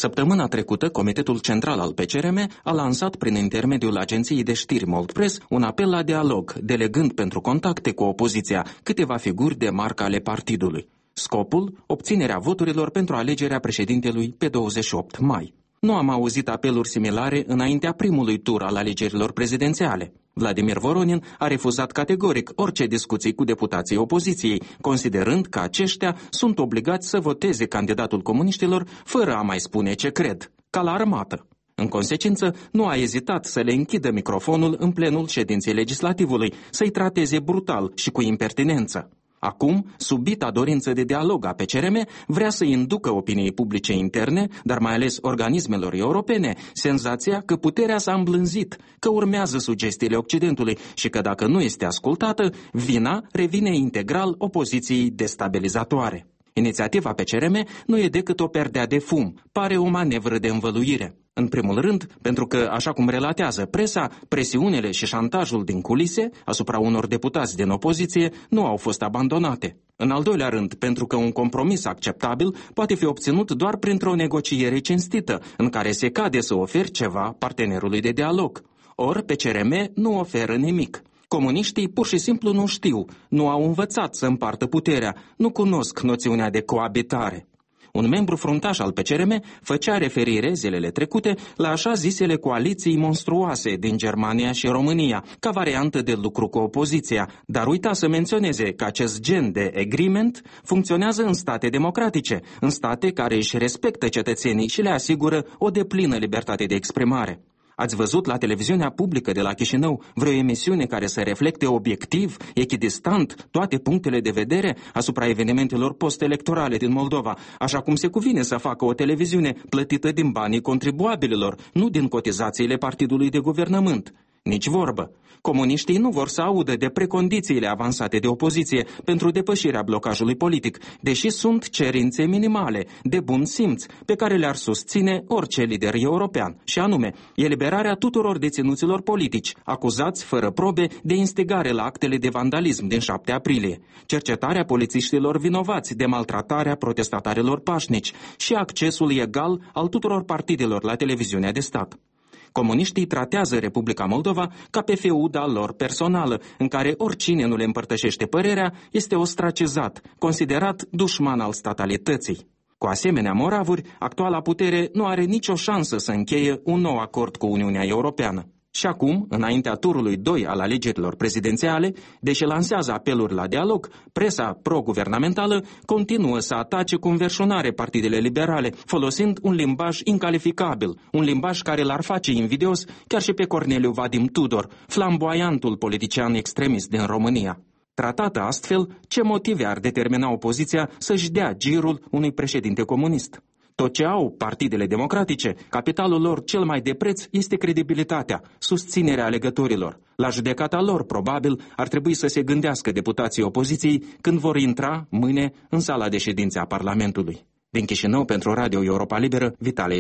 Săptămâna trecută, Comitetul Central al PCRM a lansat prin intermediul agenției de știri Moldpress un apel la dialog, delegând pentru contacte cu opoziția câteva figuri de marcă ale partidului. Scopul? Obținerea voturilor pentru alegerea președintelui pe 28 mai. Nu am auzit apeluri similare înaintea primului tur al alegerilor prezidențiale. Vladimir Voronin a refuzat categoric orice discuții cu deputații opoziției, considerând că aceștia sunt obligați să voteze candidatul comuniștilor fără a mai spune ce cred, ca la armată. În consecință, nu a ezitat să le închidă microfonul în plenul ședinței legislativului, să-i trateze brutal și cu impertinență. Acum, subita dorință de dialog a PCRM vrea să inducă opiniei publice interne, dar mai ales organismelor europene, senzația că puterea s-a îmblânzit, că urmează sugestiile Occidentului și că dacă nu este ascultată, vina revine integral opoziției destabilizatoare. Inițiativa PCRM nu e decât o perdea de fum, pare o manevră de învăluire. În primul rând, pentru că, așa cum relatează presa, presiunile și șantajul din culise asupra unor deputați din opoziție nu au fost abandonate. În al doilea rând, pentru că un compromis acceptabil poate fi obținut doar printr-o negociere cinstită, în care se cade să oferi ceva partenerului de dialog. Ori PCRM nu oferă nimic. Comuniștii pur și simplu nu știu, nu au învățat să împartă puterea, nu cunosc noțiunea de coabitare. Un membru fruntaș al PCRM făcea referire zilele trecute la așa zisele coaliții monstruoase din Germania și România, ca variantă de lucru cu opoziția, dar uita să menționeze că acest gen de agreement funcționează în state democratice, în state care își respectă cetățenii și le asigură o deplină libertate de exprimare. Ați văzut la televiziunea publică de la Chișinău vreo emisiune care să reflecte obiectiv, echidistant, toate punctele de vedere asupra evenimentelor post-electorale din Moldova, așa cum se cuvine să facă o televiziune plătită din banii contribuabililor, nu din cotizațiile partidului de guvernământ? Nici vorbă. Comuniștii nu vor să audă de precondițiile avansate de opoziție pentru depășirea blocajului politic, deși sunt cerințe minimale, de bun simț, pe care le-ar susține orice lider european, și anume, eliberarea tuturor deținuților politici, acuzați fără probe de instigare la actele de vandalism din 7 aprilie, cercetarea polițiștilor vinovați de maltratarea protestatarilor pașnici și accesul egal al tuturor partidelor la televiziunea de stat. Comuniștii tratează Republica Moldova ca pe feuda lor personală, în care oricine nu le împărtășește părerea este ostracizat, considerat dușman al statalității. Cu asemenea moravuri, actuala putere nu are nicio șansă să încheie un nou acord cu Uniunea Europeană. Și acum, înaintea turului 2 al alegerilor prezidențiale, deși lansează apeluri la dialog, presa pro-guvernamentală continuă să atace cu înverșunare partidele liberale, folosind un limbaj incalificabil, un limbaj care l-ar face invidios chiar și pe Corneliu Vadim Tudor, flamboiantul politician extremist din România. Tratată astfel, ce motive ar determina opoziția să-și dea girul unui președinte comunist? Tot ce au partidele democratice, capitalul lor cel mai de preț este credibilitatea, susținerea alegătorilor. La judecata lor, probabil, ar trebui să se gândească deputații opoziției când vor intra mâine în sala de ședințe a Parlamentului. Din Chișinău, pentru Radio Europa Liberă, Vitale